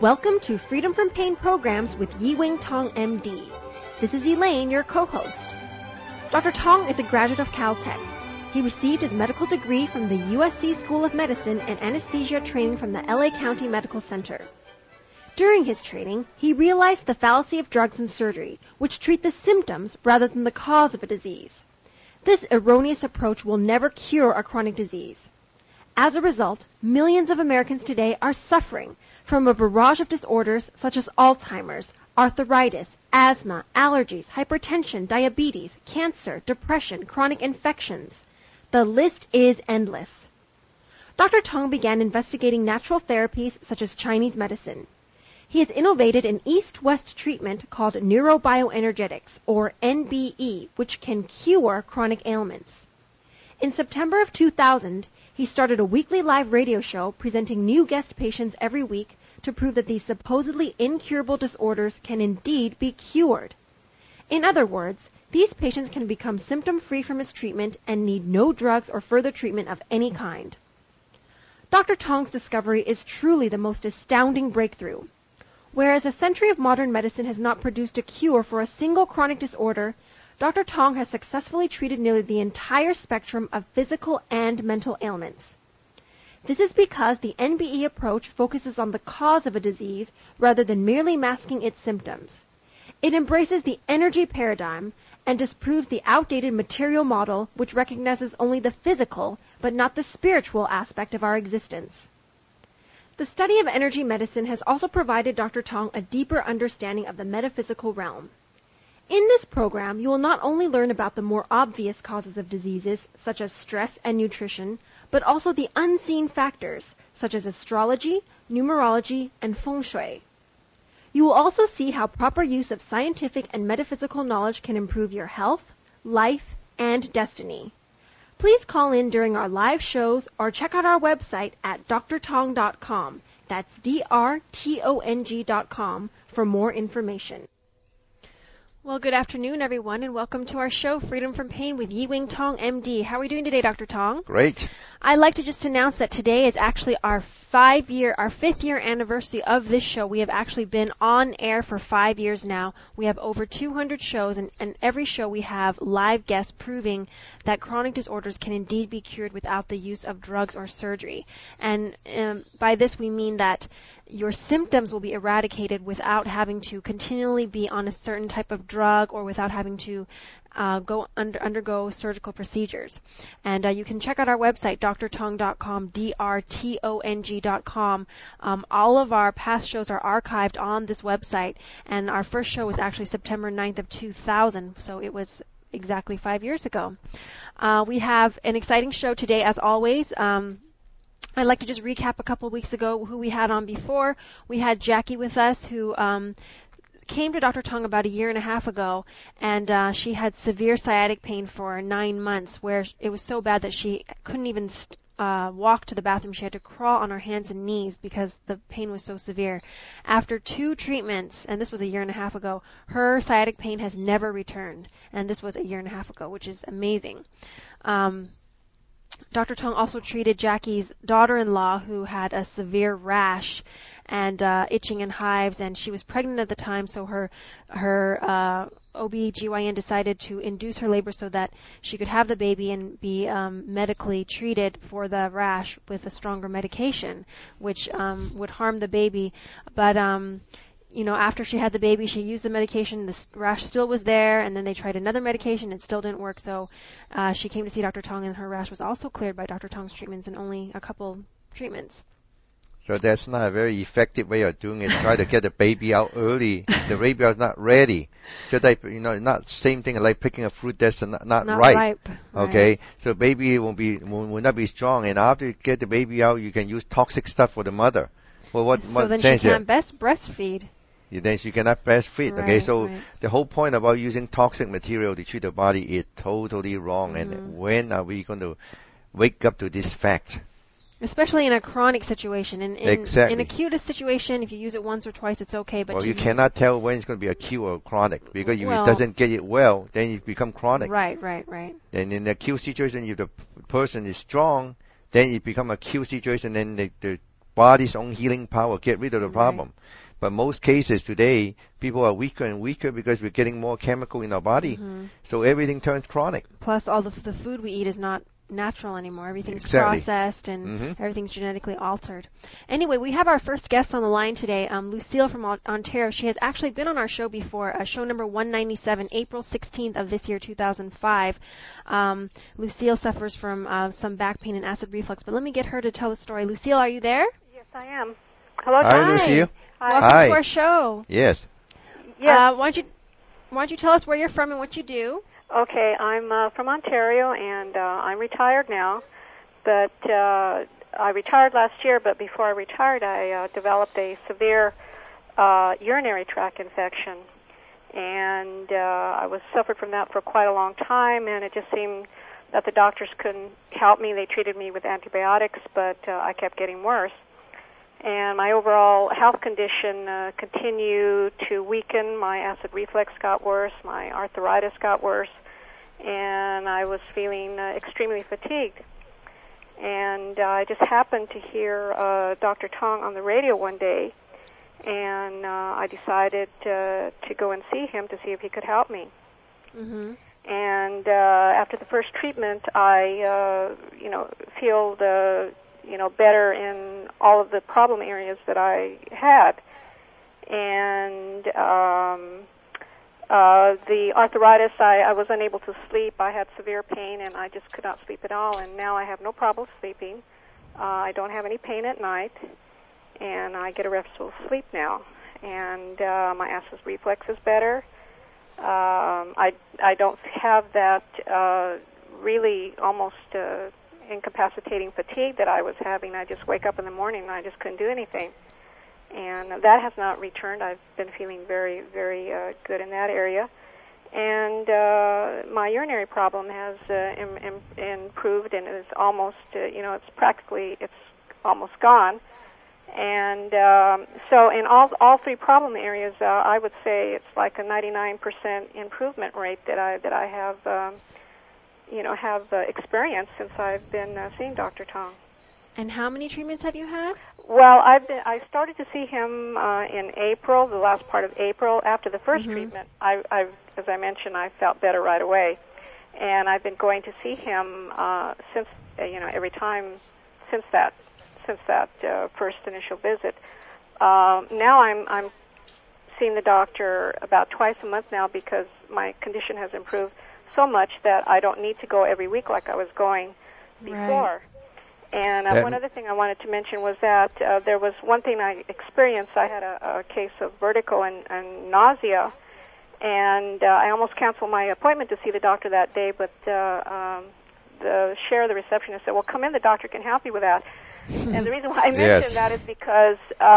Welcome to Freedom from Pain Programs with Yi-Wing Tong, MD. This is Elaine, your co-host. Dr. Tong is a graduate of Caltech. He received his medical degree from the USC School of Medicine and anesthesia training from the LA County Medical Center. During his training, he realized the fallacy of drugs and surgery, which treat the symptoms rather than the cause of a disease. This erroneous approach will never cure a chronic disease. As a result, millions of Americans today are suffering from a barrage of disorders such as Alzheimer's, arthritis, asthma, allergies, hypertension, diabetes, cancer, depression, chronic infections. The list is endless. Dr. Tong began investigating natural therapies such as Chinese medicine. He has innovated an east-west treatment called neurobioenergetics, or NBE, which can cure chronic ailments. In September of 2000, he started a weekly live radio show presenting new guest patients every week to prove that these supposedly incurable disorders can indeed be cured. In other words, these patients can become symptom-free from his treatment and need no drugs or further treatment of any kind. Dr. Tong's discovery is truly the most astounding breakthrough. Whereas a century of modern medicine has not produced a cure for a single chronic disorder, Dr. Tong has successfully treated nearly the entire spectrum of physical and mental ailments. This is because the NBE approach focuses on the cause of a disease rather than merely masking its symptoms. It embraces the energy paradigm and disproves the outdated material model which recognizes only the physical but not the spiritual aspect of our existence. The study of energy medicine has also provided Dr. Tong a deeper understanding of the metaphysical realm. In this program, you will not only learn about the more obvious causes of diseases, such as stress and nutrition, but also the unseen factors, such as astrology, numerology, and feng shui. You will also see how proper use of scientific and metaphysical knowledge can improve your health, life, and destiny. Please call in during our live shows or check out our website at drtong.com. That's drtong.com for more information. Well, good afternoon, everyone, and welcome to our show, Freedom from Pain with Yi-Wing Tong, MD. How are we doing today, Dr. Tong? Great. I'd like to just announce that today is actually our fifth year anniversary of this show. We have actually been on air for 5 years now. We have over 200 shows, and every show we have live guests proving that chronic disorders can indeed be cured without the use of drugs or surgery. And by this we mean that your symptoms will be eradicated without having to continually be on a certain type of drug or without having to undergo surgical procedures. And you can check out our website, drtong.com, drtong.com. All of our past shows are archived on this website, and our first show was actually September 9th of 2000, so it was exactly 5 years ago. We have an exciting show today, as always. I'd like to just recap a couple of weeks ago who we had on before. We had Jackie with us, who came to Dr. Tong about 1.5 years ago, and she had severe sciatic pain for 9 months, where it was so bad that she couldn't even walk to the bathroom. She had to crawl on her hands and knees because the pain was so severe. After 2 treatments, and this was 1.5 years ago, her sciatic pain has never returned, and this was 1.5 years ago, which is amazing. Dr. Tong also treated Jackie's daughter-in-law, who had a severe rash and itching and hives, and she was pregnant at the time, so her OB/GYN decided to induce her labor so that she could have the baby and be medically treated for the rash with a stronger medication, which would harm the baby. But after she had the baby, she used the medication, the rash still was there, and then they tried another medication, it still didn't work, so she came to see Dr. Tong, and her rash was also cleared by Dr. Tong's treatments in only a couple treatments. So that's not a very effective way of doing it. Try to get the baby out early. The baby is not ready. Just like, not same thing like picking a fruit that's not ripe. Okay, right. So baby will not be strong, and after you get the baby out, you can use toxic stuff for the mother. Well, so then she can't breastfeed. Then she cannot breastfeed. Right, okay, so right. The whole point about using toxic material to treat the body is totally wrong. Mm-hmm. And when are we going to wake up to this fact? Especially in a chronic situation. Exactly. In acute situation, if you use it once or twice, it's okay. But you cannot tell when it's going to be acute or chronic, because if it doesn't get it well, then it becomes chronic. Right. And in the acute situation, if the person is strong, then it becomes acute situation, then the body's own healing power get rid of the problem. But most cases today, people are weaker and weaker because we're getting more chemical in our body. So everything turns chronic. Plus, all the food we eat is not natural anymore. Everything's processed and everything's genetically altered. Anyway, we have our first guest on the line today, Lucille from Ontario. She has actually been on our show before, show number 197, April 16th of this year, 2005. Lucille suffers from some back pain and acid reflux, but let me get her to tell the story. Lucille, are you there? Yes, I am. Hello, Hi, Lucille. Welcome to our show. Yes. Why don't you tell us where you're from and what you do? Okay, I'm from Ontario, and I'm retired now. But I retired last year, but before I retired, I developed a severe urinary tract infection. And I suffered from that for quite a long time, and it just seemed that the doctors couldn't help me. They treated me with antibiotics, but I kept getting worse. And my overall health condition continued to weaken. My acid reflux got worse. My arthritis got worse. And I was feeling extremely fatigued. And I just happened to hear Dr. Tong on the radio one day. And I decided to go and see him to see if he could help me. And after the first treatment, I, feel better in all of the problem areas that I had. And the arthritis, I was unable to sleep. I had severe pain, and I just could not sleep at all. And now I have no problem sleeping. I don't have any pain at night, and I get a restful sleep now. And my acid reflux is better. I don't have that really almost incapacitating fatigue that I was having. I just wake up in the morning and I just couldn't do anything. And that has not returned. I've been feeling very, very good in that area. And my urinary problem has improved and is almost, it's almost gone. And so in all three problem areas, I would say it's like a 99% improvement rate that I have experienced since I've been seeing Dr. Tong. And how many treatments have you had? Well, I started to see him in April, the last part of April. After the first treatment, as I mentioned, I felt better right away, and I've been going to see him since every time since that first initial visit. Now I'm seeing the doctor about twice a month now because my condition has improved so much that I don't need to go every week like I was going before. Right. And one other thing I wanted to mention was that there was one thing I experienced. I had a case of vertigo and nausea, and I almost canceled my appointment to see the doctor that day, but the receptionist said, well, come in, the doctor can help you with that. And the reason why I mentioned that is because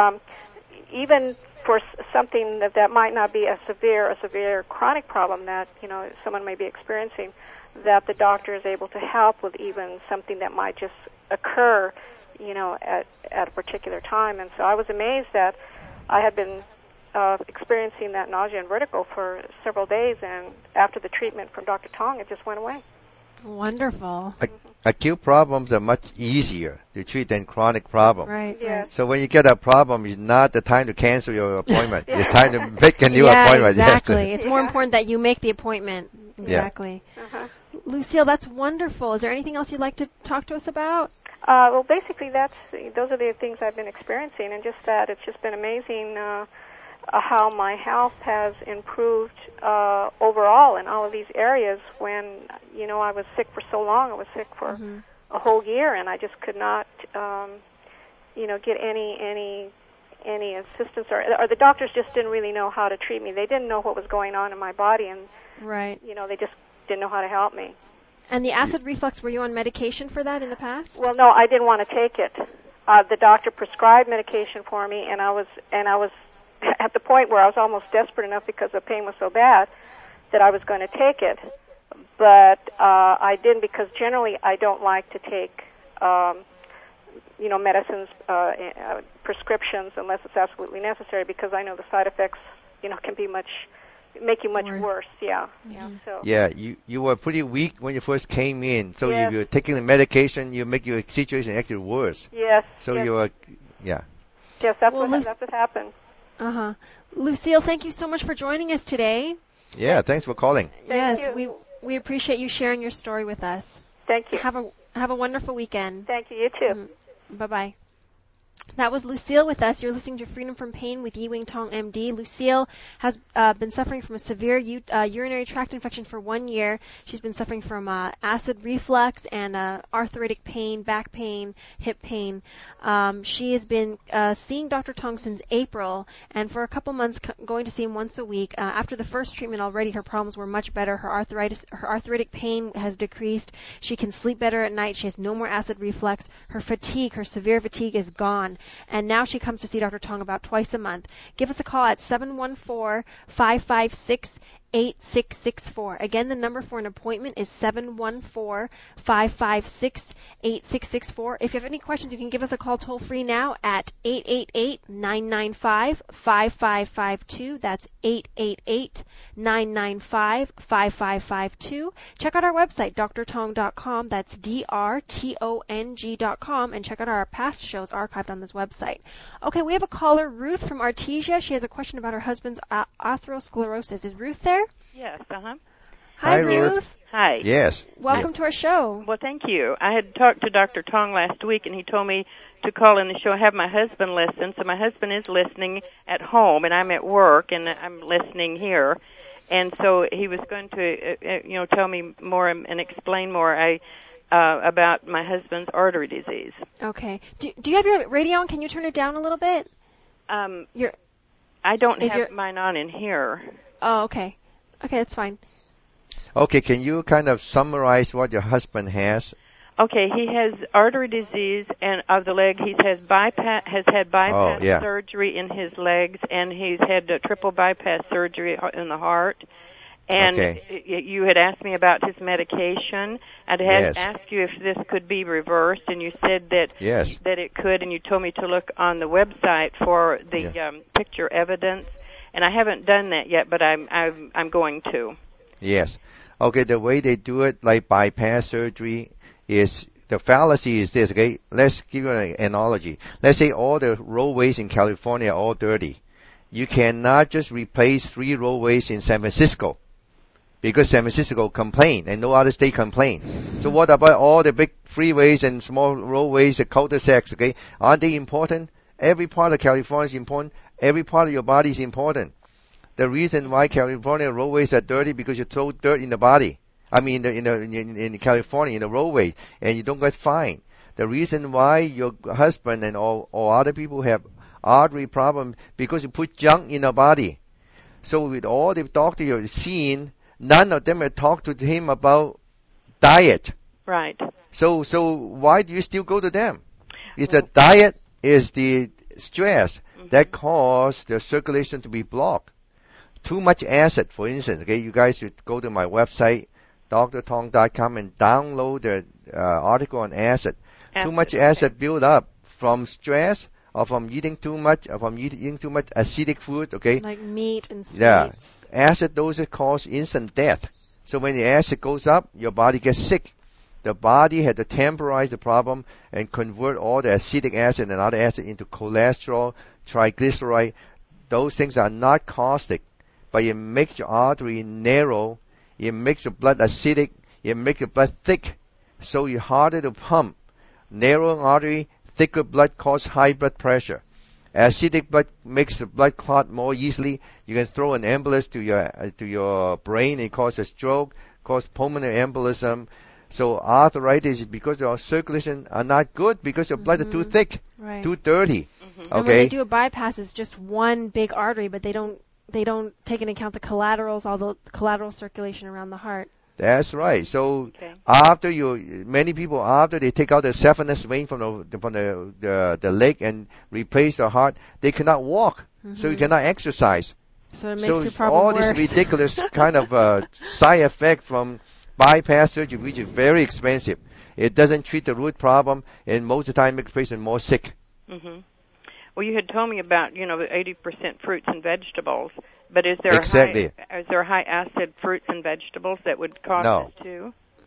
even for something that might not be a severe chronic problem that someone may be experiencing, that the doctor is able to help with even something that might just occur, at a particular time. And so I was amazed that I had been experiencing that nausea and vertigo for several days, and after the treatment from Dr. Tong, it just went away. Wonderful. Acute problems are much easier to treat than chronic problems. Right. Yes. So when you get a problem, it's not the time to cancel your appointment. It's time to make a new appointment. Exactly. It's more important that you make the appointment. Exactly. Uh-huh. Lucille, that's wonderful. Is there anything else you'd like to talk to us about? Well, basically, those are the things I've been experiencing, and just that it's just been amazing how my health has improved overall in all of these areas. When I was sick for so long, I was sick for a whole year, and I just could not, get any assistance, or the doctors just didn't really know how to treat me. They didn't know what was going on in my body, and they just didn't know how to help me. And the acid reflux, were you on medication for that in the past? Well, no, I didn't want to take it. The doctor prescribed medication for me, and I was at the point where I was almost desperate enough because the pain was so bad that I was going to take it. But I didn't, because generally I don't like to take medicines, prescriptions, unless it's absolutely necessary, because I know the side effects, can make you much worse. Yeah. So. Yeah, you were pretty weak when you first came in, so if you're taking the medication, you make your situation actually worse. Yes. So you were Yeah. Yes, that's what happened. Uh-huh. Lucille, thank you so much for joining us today. Yeah, thanks for calling. Yes, we appreciate you sharing your story with us. Thank you. Have a wonderful weekend. Thank you. You too. Bye-bye. That was Lucille with us. You're listening to Freedom from Pain with Yi-Wing Tong, MD. Lucille has been suffering from a severe urinary tract infection for 1 year. She's been suffering from acid reflux and arthritic pain, back pain, hip pain. She has been seeing Dr. Tong since April, and for a couple months going to see him once a week. After the first treatment already, her problems were much better. Her arthritic pain has decreased. She can sleep better at night. She has no more acid reflux. Her severe fatigue is gone. And now she comes to see Dr. Tong about twice a month. Give us a call at 714-556-8664. Again, the number for an appointment is 714-556-8664. If you have any questions, you can give us a call toll free now at 888-995-5552. That's 888-995-5552. Check out our website, drtong.com. That's drtong.com. And check out our past shows archived on this website. Okay, we have a caller, Ruth from Artesia. She has a question about her husband's atherosclerosis. Is Ruth there? Yes, Hi, Ruth. Hi. Yes. Welcome to our show. Well, thank you. I had talked to Dr. Tong last week, and he told me to call in the show. I have my husband listen, so my husband is listening at home, and I'm at work, and I'm listening here. And so he was going to, tell me more and explain more about my husband's artery disease. Okay. Do you have your radio on? Can you turn it down a little bit? I don't have mine on in here. Oh, okay. Okay, that's fine. Okay, can you kind of summarize what your husband has? Okay, he has artery disease and of the leg. He has had bypass surgery in his legs, and he's had a triple bypass surgery in the heart. And you had asked me about his medication. I'd asked you if this could be reversed, and you said that that it could, and you told me to look on the website for the picture evidence. And I haven't done that yet, but I'm going to. Yes. Okay, the way they do it, like bypass surgery, is the fallacy is this, okay? Let's give you an analogy. Let's say all the roadways in California are all dirty. You cannot just replace 3 roadways in San Francisco because San Francisco complain and no other state complain. So what about all the big freeways and small roadways, the cul-de-sacs, okay? Aren't they important? Every part of California is important. Every part of your body is important. The reason why California roadways are dirty because you throw dirt in the body. I mean, in California, in the roadway, and you don't get fined. The reason why your husband and all other people have artery problems because you put junk in the body. So with all the doctors you've seen, none of them have talked to him about diet. Right. So why do you still go to them? It's the diet is the stress that cause the circulation to be blocked. Too much acid, for instance. Okay, you guys should go to my website, drtong.com, and download the article on acid. Too much acid build up from stress or from eating too much or from eating too much acidic food. Okay, like meat and sweets. Yeah, acid doses cause instant death. So when the acid goes up, your body gets sick. The body had to temporize the problem and convert all the acetic acid and other acid into cholesterol, triglyceride. Those things are not caustic, but it makes your artery narrow. It makes the blood acidic. It makes the blood thick, so it's harder to pump. Narrow artery, thicker blood cause high blood pressure. Acidic blood makes the blood clot more easily. You can throw an embolus to your brain and cause a stroke, cause pulmonary embolism. So arthritis is because your circulation are not good because your blood is too thick, too dirty. Okay. And when they do a bypass, it's just one big artery, but they don't take into account the collaterals, all the collateral circulation around the heart. That's right. So many people after they take out the saphenous vein from the leg and replace the heart, they cannot walk, so you cannot exercise. So it makes your problem all worse. This ridiculous kind of side effect from bypass surgery, which is very expensive. It doesn't treat the root problem, and most of the time makes the patient more sick. Mm-hmm. Well, you had told me about, the 80% fruits and vegetables, but is there high acid fruits and vegetables that would cause this too?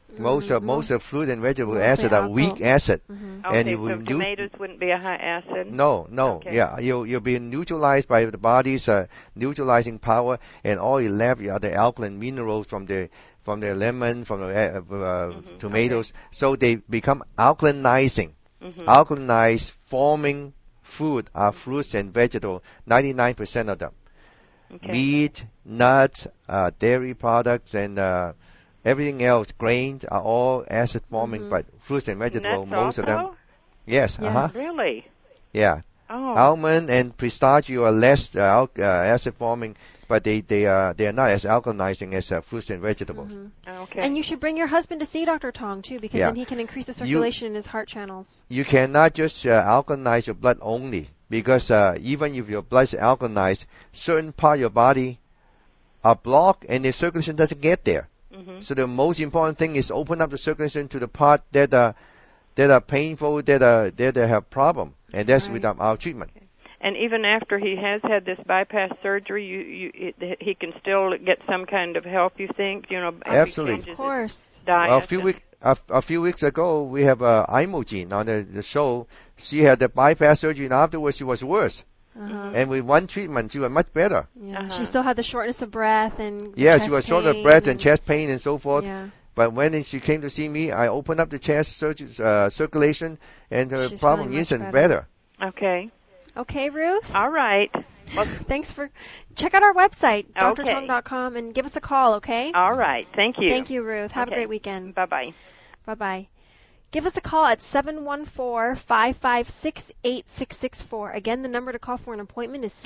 Most of fruit and vegetable acid are weak acid. Okay, so tomatoes wouldn't be a high acid? No. Okay. Yeah, you'll be neutralized by the body's neutralizing power, and all you left are the alkaline minerals from the lemon, from the tomatoes. Okay. So they become alkalinizing. Alkalinized forming food are fruits and vegetables, 99% of them. Okay. Meat, nuts, dairy products, and everything else, grains, are all acid forming, but fruits and vegetables, most of them. Yes. Really? Yeah. Oh. Almond and pistachio are less acid forming, but they are not as alkalinizing as fruits and vegetables. Okay. And you should bring your husband to see Dr. Tong too, because then he can increase the circulation in his heart channels. You cannot just alkalinize your blood only, because even if your blood is alkalinized, certain part of your body are blocked and the circulation doesn't get there. So the most important thing is open up the circulation to the part that are painful, that have problem, and that's with our treatment. Okay. And even after he has had this bypass surgery, he can still get some kind of help, you think? Absolutely. Of course. Diet. A few weeks ago, we have Imogen on the show. She had the bypass surgery, and afterwards she was worse. And with one treatment, she was much better. Yeah. She still had the shortness of breath and she was short of breath and chest pain and so forth. Yeah. But when she came to see me, I opened up the chest circulation, and her problem isn't better. Okay. Okay, Ruth? All right. Well, check out our website, drtong.com, and give us a call, okay? All right. Thank you. Thank you, Ruth. Have a great weekend. Bye-bye. Bye-bye. Give us a call at 714-556-8664. Again, the number to call for an appointment is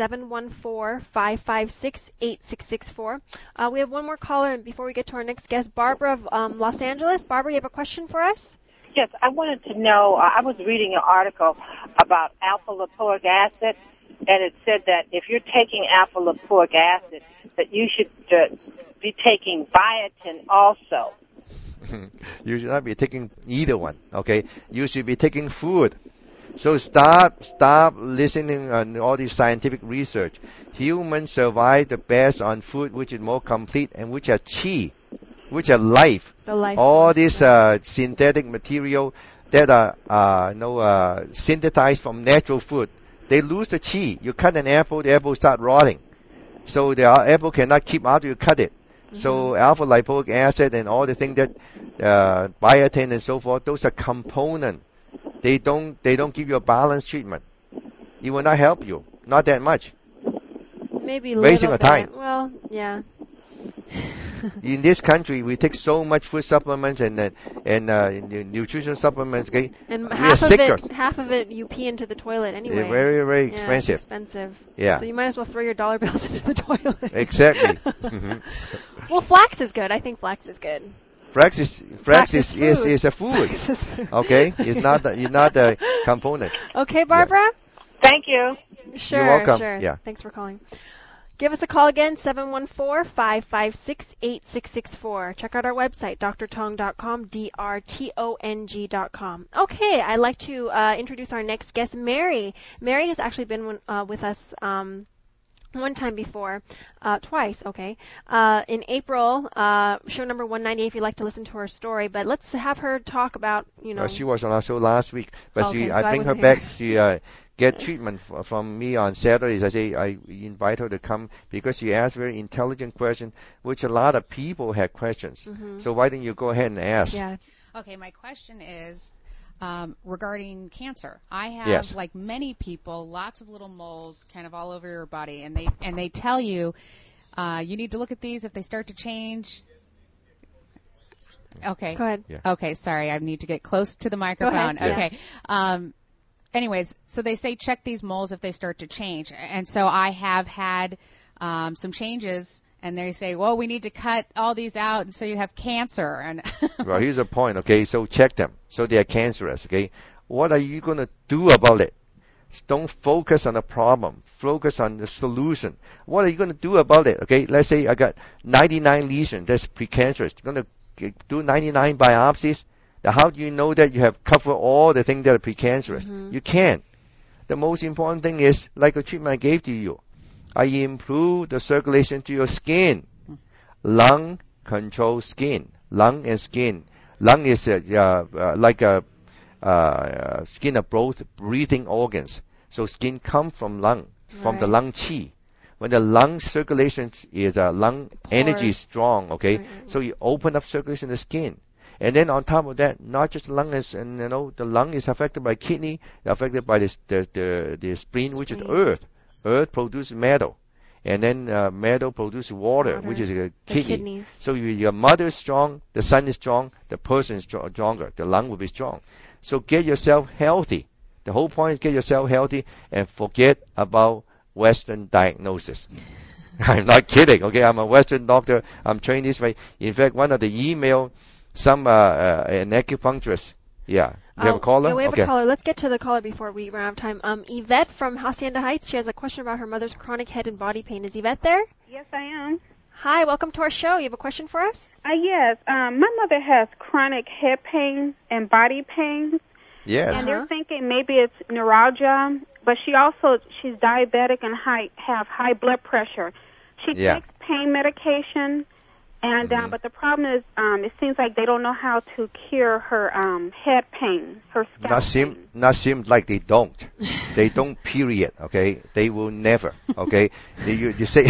714-556-8664. We have one more caller before we get to our next guest, Barbara of Los Angeles. Barbara, you have a question for us? Yes, I wanted to know, I was reading an article about alpha-lipoic acid, and it said that if you're taking alpha-lipoic acid, that you should be taking biotin also. You should not be taking either one, okay? You should be taking food. So stop listening on all this scientific research. Humans survive the best on food which is more complete and which are chi, which are life. All this synthetic material that are synthesized from natural food, they lose the chi. You cut an apple, the apple start rotting. So the apple cannot keep after you cut it. So alpha lipoic acid and all the things that biotin and so forth, those are components. They don't give you a balanced treatment. It will not help you, not that much. Maybe wasting of time. Well, yeah. In this country, we take so much food supplements and nutrition supplements. Okay, and half of it you pee into the toilet anyway. They're very, very expensive. Yeah, expensive. Yeah. So you might as well throw your dollar bills into the toilet. Exactly. Well, flax is good. I think flax is good. Flax is a food. Okay, it's not a component. Okay, Barbara. Yeah. Thank you. Sure. You're welcome. Sure. Yeah. Thanks for calling. Give us a call again, 714-556-8664. Check out our website, drtong.com, drtong.com. Okay, I'd like to introduce our next guest, Mary. Mary has actually been with us one time before, twice, okay. In April, show number 198 if you'd like to listen to her story. But let's have her talk about, she was on our show last week, but I bring her back. She get treatment from me on Saturdays. I invite her to come because she asked very intelligent questions, which a lot of people had questions. So why don't you go ahead and ask? Yeah. Okay, my question is regarding cancer. I have, like many people, lots of little moles kind of all over your body, and they tell you you need to look at these if they start to change. Okay. Go ahead. Yeah. Okay, sorry, I need to get close to the microphone. Go ahead. Okay. Yeah. Anyways, so they say check these moles if they start to change. And so I have had some changes, and they say, well, we need to cut all these out, and so you have cancer. And well, here's the point, okay? So check them. So they are cancerous, okay? What are you going to do about it? Don't focus on the problem. Focus on the solution. What are you going to do about it, okay? Let's say I got 99 lesions. That's precancerous. You're going to do 99 biopsies. How do you know that you have covered all the things that are precancerous? You can't. The most important thing is, like a treatment I gave to you, I improve the circulation to your skin. Lung control skin. Lung and skin. Lung is like a skin of both breathing organs. So skin comes from lung, from the lung qi. When the lung circulation is lung energy is strong, okay, so you open up circulation in the skin. And then on top of that, not just the lung is, and the lung is affected by kidney, affected by the spleen, which is earth. Earth produces metal, and then metal produces water, which is a kidney. So your mother is strong, the son is strong, the person is stronger, the lung will be strong. So get yourself healthy. The whole point is get yourself healthy and forget about Western diagnosis. I'm not kidding. Okay, I'm a Western doctor. I'm trained this way. In fact, one of the email, an acupuncturist. Yeah. You have a caller? Yeah, we have a caller. Let's get to the caller before we run out of time. Yvette from Hacienda Heights. She has a question about her mother's chronic head and body pain. Is Yvette there? Yes, I am. Hi, welcome to our show. You have a question for us? Yes. My mother has chronic head pain and body pains. Yes. And they're thinking maybe it's neuralgia, but she's diabetic and have high blood pressure. She takes pain medication, and but the problem is it seems like they don't know how to cure her head pain, her scalp pain. Not seems like they don't. They don't, period, okay? They will never, okay? You say,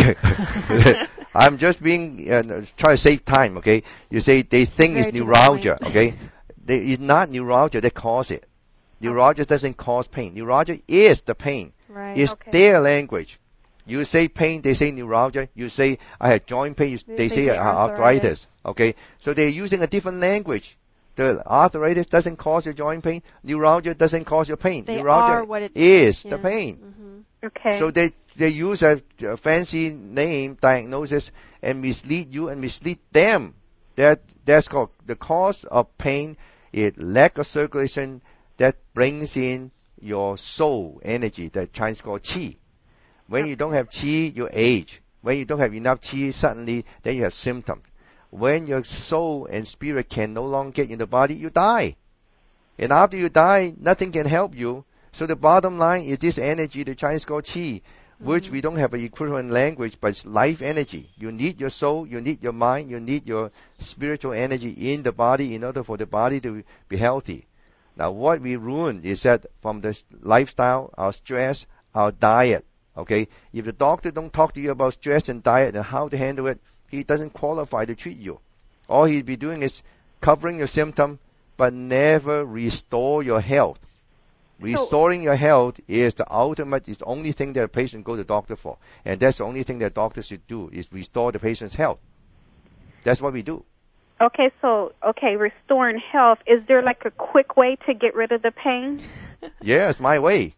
I'm just being, trying to save time, okay? You say they think it's neuralgia, okay? It's not neuralgia that causes it. Neuralgia doesn't cause pain. Neuralgia is the pain. Right. It's their language. You say pain, they say neuralgia. You say I have joint pain, they say arthritis. Okay, so they're using a different language. The arthritis doesn't cause your joint pain. Neuralgia doesn't cause your pain. Neuralgia is the pain. Mm-hmm. Okay. So they use a fancy name, diagnosis, and mislead you and mislead them. That's called the cause of pain is lack of circulation that brings in your soul energy that Chinese call qi. When you don't have qi, you age. When you don't have enough qi, suddenly then you have symptoms. When your soul and spirit can no longer get in the body, you die. And after you die, nothing can help you. So the bottom line is this energy, the Chinese call qi, which we don't have an equivalent language, but it's life energy. You need your soul, you need your mind, you need your spiritual energy in the body in order for the body to be healthy. Now what we ruin is that from the lifestyle, our stress, our diet. Okay, if the doctor don't talk to you about stress and diet and how to handle it, he doesn't qualify to treat you. All he'll be doing is covering your symptom, but never restore your health. Restoring your health is the ultimate, is the only thing that a patient go to the doctor for. And that's the only thing that doctors should do, is restore the patient's health. That's what we do. Okay, restoring health. Is there like a quick way to get rid of the pain? Yes, my way.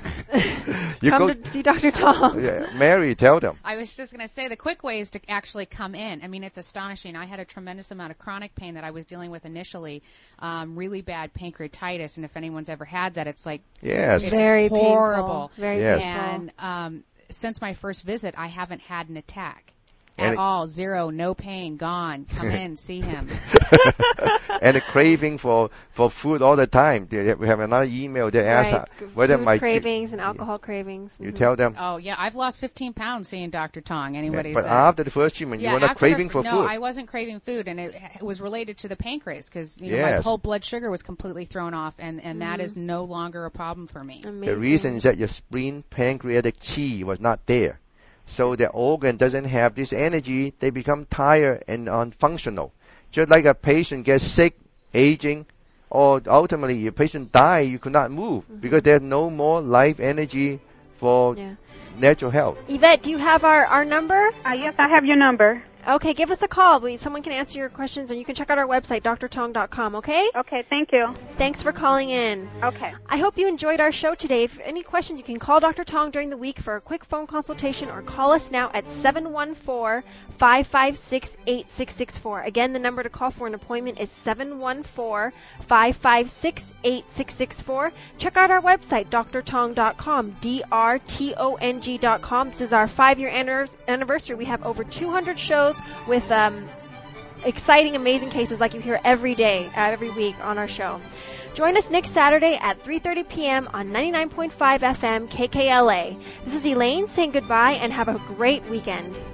Come to see Dr. Tong. Yeah, Mary, tell them. I was just going to say the quick way is to actually come in. I mean, it's astonishing. I had a tremendous amount of chronic pain that I was dealing with initially, really bad pancreatitis, and if anyone's ever had that, it's like it's very horrible. Painful. Very painful. And since my first visit, I haven't had an attack. At all, zero, no pain, gone. Come in, see him. And a craving for food all the time. We have another email that asks whether my cravings and alcohol cravings. You tell them. Oh yeah, I've lost 15 pounds seeing Dr. Tong. But after the first treatment, you were not craving for food. No, I wasn't craving food, and it was related to the pancreas because my whole blood sugar was completely thrown off, and that is no longer a problem for me. Amazing. The reason is that your spleen, pancreatic qi was not there. So the organ doesn't have this energy, they become tired and unfunctional. Just like a patient gets sick, aging, or ultimately a patient dies, you could not move because there's no more life energy for natural health. Yvette, do you have our number? Yes, I have your number. Okay, give us a call. Someone can answer your questions, and you can check out our website, drtong.com, okay? Okay, thank you. Thanks for calling in. Okay. I hope you enjoyed our show today. If any questions, you can call Dr. Tong during the week for a quick phone consultation or call us now at 714-556-8664. Again, the number to call for an appointment is 714-556-8664. Check out our website, drtong.com, drtong.com. This is our 5-year anniversary. We have over 200 shows with exciting, amazing cases like you hear every day, every week on our show. Join us next Saturday at 3:30 p.m. on 99.5 FM KKLA. This is Elaine saying goodbye and have a great weekend.